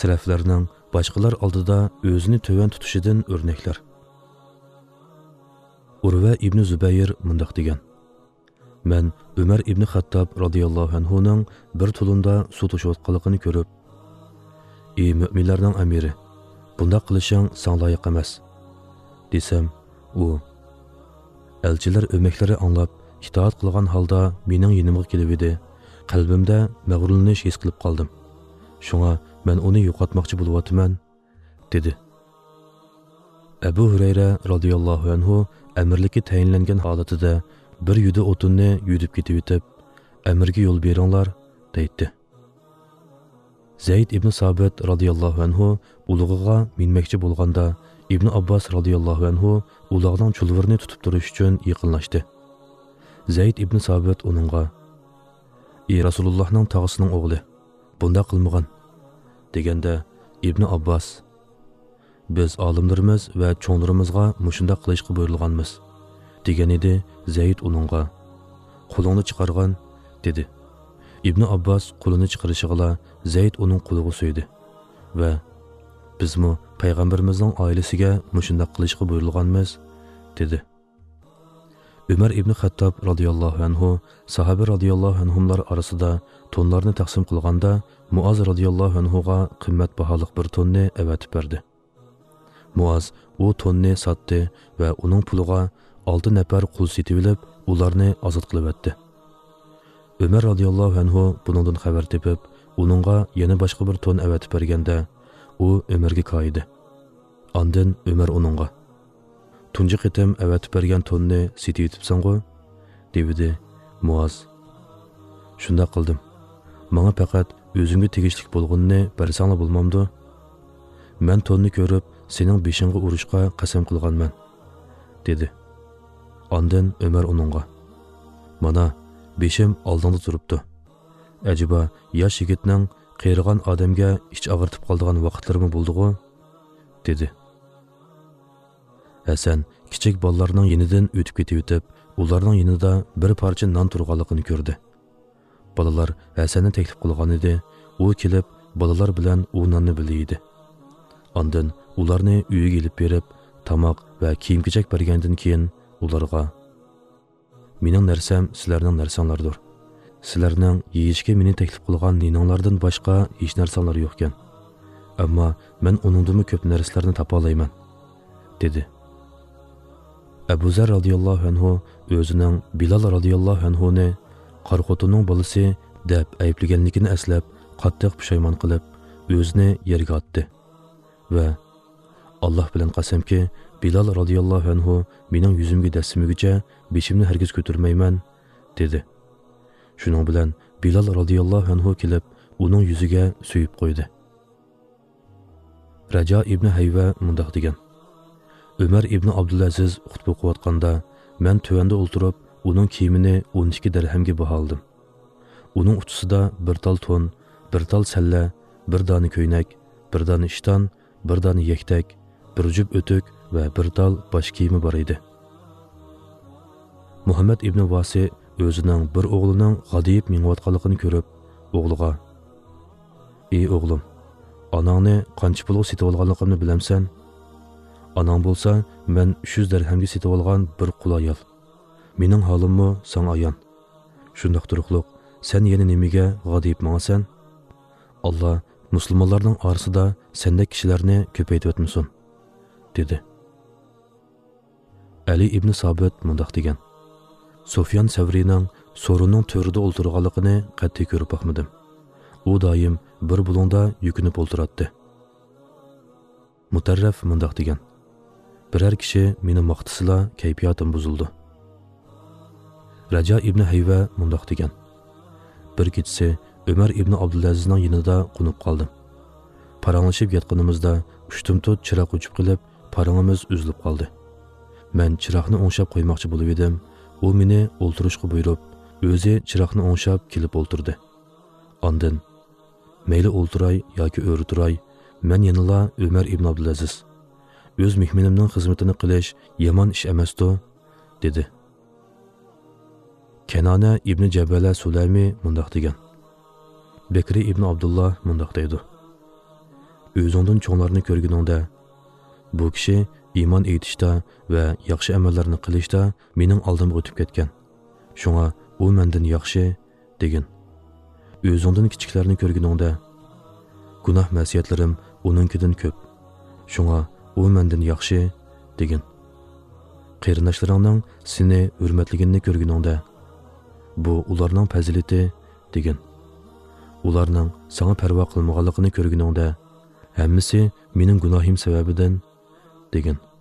Sələflərinin başqalar aldida özünü tövən tutuşidan örnəklər. Urva ibn Zübeyir mundaq degan: "Mən Ömər ibn Xattab radiyallahu anhuning bir tulunda suv to'shayotganligini ko'rib, ey müminlarning amiri, bundaq qilishing san loyiq emas" desam, u elchilar o'maklari anglab itoat qilgan holda mening yonimga kelib edi. Qalbimda mag'rurlanish his qilib qoldim. Shunga men uni yo'qotmoqchi bo'lyapman, dedi. Abu Hurayra radiyallohu anhu amirlikka tayinlangan holatida bir yuda o'tinni yudib ketib o'tib, amirga yo'l beringlar, deydi. Zayd ibn Sabit radiyallohu anhu ulug'iga minmoqchi bo'lganda, Ibn Abbas radiyallohu anhu ulug'ning chulvirni tutib turish uchun yaqinlashdi. Zayd ibn Sabit uningga: "Ey Rasulullohning tog'asining o'g'li, bunda qilmagan" deganda, Ibn Abbas: "Biz olimlarimiz va cho'nglarimizga mushunda qilishga buyurilganmiz" degan edi. Zayd uningga: "Qo'lingni chiqargan" dedi. Ibn Abbas qo'lini chiqarishiga Zayd uning qo'liga so'ydi va "Bizmi payg'ambarimizning oilasiga mushunda qilishga buyurilganmiz" dedi. Umar ibn Xattab radiyallohu anhu sahoba radiyallohu anhumlar orasida tonlarni taqsim qilganda Muaz radiyallohu anhuga qimmatbaho bir tonni avatib berdi. Muaz u tonni sotdi va uning puliga 6 nafar qul setib olib, ularni ozod qilib etdi. Umar radiyallohu anhu buningdan xabar tepib, uningga yana boshqa bir ton avatib berganda, u Umarga qo'ydi. Ondan Umar uningga: "Tunji qitim avatib bergan tonni setib yetibsan-ku?" dedi. Muaz: "Shunda qildim. Menga faqat o'zimga tegishli bo'lganini bersanglar bo'lmamdi? Men tonni ko'rib, sening beshingga urishga qasam qilganman" dedi. Ondan Umar uningga: "Mana beshim oldingda turibdi. Ajiba yosh yigitning qiyirgan odamga ich og'irtib qoldigan vaqtlarimi bo'ldi-ku?" dedi. Hasan kichik bolalarning yenidan o'tib ketib, ularning yonida bir parcha non turganligini ko'rdi. Bolalar Hasanni taklif qilgan edi. U kelib, bolalar bilan u nonni bildi. Ondan ularni uyiga elib berib, tamoq va kiyim-kechak bergandan keyin ularga: "Mening narsam sizlarning narsanglardir. Sizlarning yeyishga meni taklif qilgan nininglardan boshqa hech narsalar yo'q ekan. Ammo men uningdan ko'p narsalarni topa olayman" dedi. Abu Zar radiyallohu anhu o'zining Bilal radiyallohu anhuni qarqotining bolasi deb ayblaganligini eslab, qattiq pushaymon qilib, o'zini yerga otdi va "Alloh bilan qasamki, Bilal radiyallohu anhu mening yuzimga dasimigacha beshimni hargiz ko'tarmayman" dedi. Shuning bilan Bilal radiyallohu anhu kelib, uning yuziga suyib qo'ydi. Raja ibn Hayva mundaq degan: Umar ibn Abdulaziz xutba o'qiyotganda men tuvanda o'ltirib, uning kiyimini 12 dirhamga baho oldim. Uning utisida bir tal to'n, bir tal salla, bir dona ko'ynak, bir dona ishton, bir dona yaktak, bir jup o'tuk va bir tal bosh kiyimi bor edi. Muhammad ibn Vasi o'zining bir o'g'lining g'adiyib mingayotganligini ko'rib, o'g'liga: "Ey o'g'lim, onangni qancha pulga setib olganligimni bilamsan? Anang bo'lsa, men 300 dirhamga setib olgan bir qul ayol. Mening holimmi sen ayon. Shundoq turuqliq, sen yana nimaga g'adiyib mangasan? Alloh musulmonlarning orasida sendek kishilarni ko'paytib o'tmasin" dedi. Ali ibn Sabit mundaq degan: Sufyan Savrining so'rining to'rida o'ltirganligini qat'iy ko'rib boqmadim. U doim bir bulungda yukinib o'ltiradi. Mutarraf mundaq degan: biror kishi meni maqtasila kayfiyatim buzildi. Raja ibn Hayva mundaq degan: bir kechasi Umar ibn Abdulazizning yonida qunib qoldim. Paranglashib yotganimizda ushtumtut chiroq o'chib qilib, parangimiz uzilib qoldi. Men chiroqni o'ngshab qo'ymoqchi bo'lib edim. U meni o'ltirishga buyurib, o'zi chiroqni o'ngshab kelib o'ltirdi. Ondan: "Mayli o'ltiray yoki o'ri turay, men yanala Umar ibn Abdulaziz. O'z mehmonimning xizmatini qilish yomon ish emas-ku", dedi. Kanona ibn Jabala Sulami mundaq degan: Bekri ibn Abdullah mundaq deydi: o'zingdan cho'nglarni ko'rguningda, bu kishi iymon etishda va yaxshi amallarni qilishda mening oldimga o'tib ketgan. Shunga u mendan yaxshi degin. O'zingdan kichiklarni ko'rguningda, gunoh ma'siyatlarim uningkidan ko'p. Shunga u mendan yaxshi degin. Qarindoshlaringning seni hurmatligini ko'rguningda, bu ularning fazilati degin. Ularning sana parvo qilmaganligini ko'rguningda, hammasi mening gunohim sababidan degin.